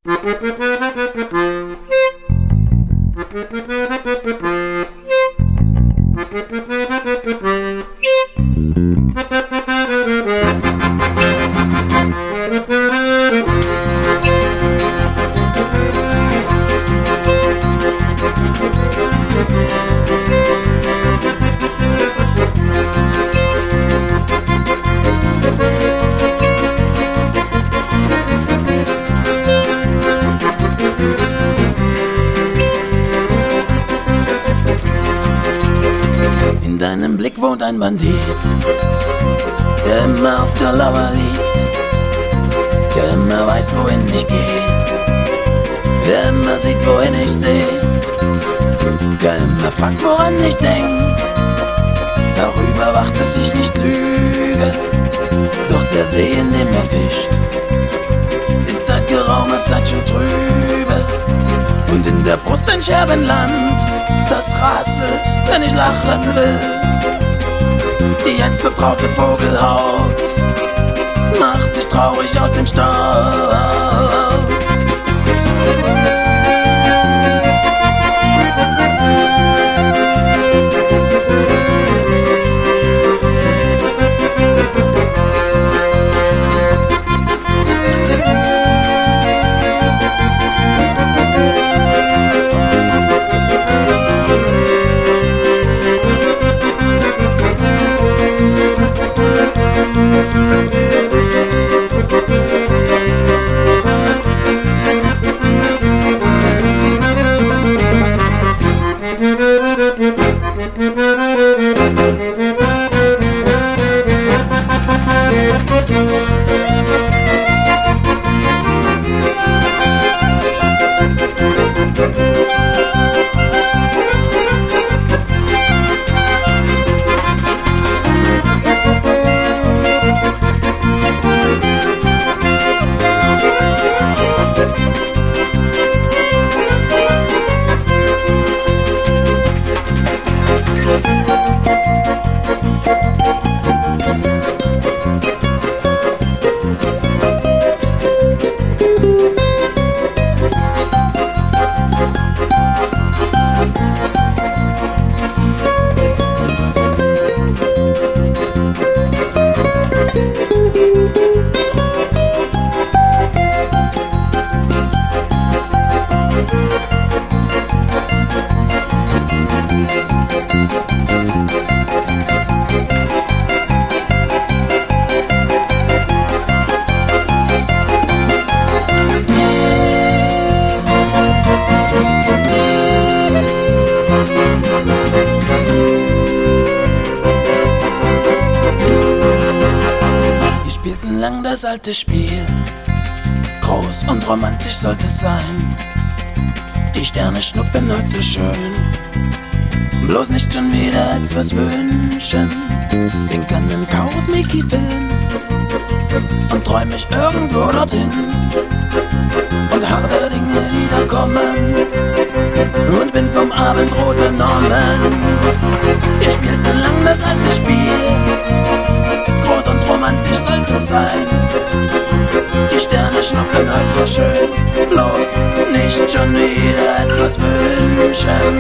In deinem Blick wohnt ein Bandit, der immer auf der Lauer liegt, der immer weiß, wohin ich gehe, der immer sieht, wohin ich sehe, der immer fragt, woran ich denk, darüber wacht, dass ich nicht lüge, doch der See, in dem er fischt, ist seit geraumer Zeit schon trübe. Und in der Brust ein Scherbenland, das rasselt, wenn ich lachen will. Die einst vertraute Vogelhaut macht sich traurig aus dem Staub. Lang das alte Spiel, groß und romantisch sollte es sein. Die Sterne schnuppern heute so schön, bloß nicht schon wieder etwas wünschen. Denk an den Kaurismäki-Film und träum mich irgendwo dorthin und harte Dinge, die da kommen, und bin vom Abendrot benommen. Wir spielten lang das alte Spiel, groß und romantisch sollte es sein. Die Sterne schnuppern heute so schön, bloß nicht schon wieder etwas wünschen.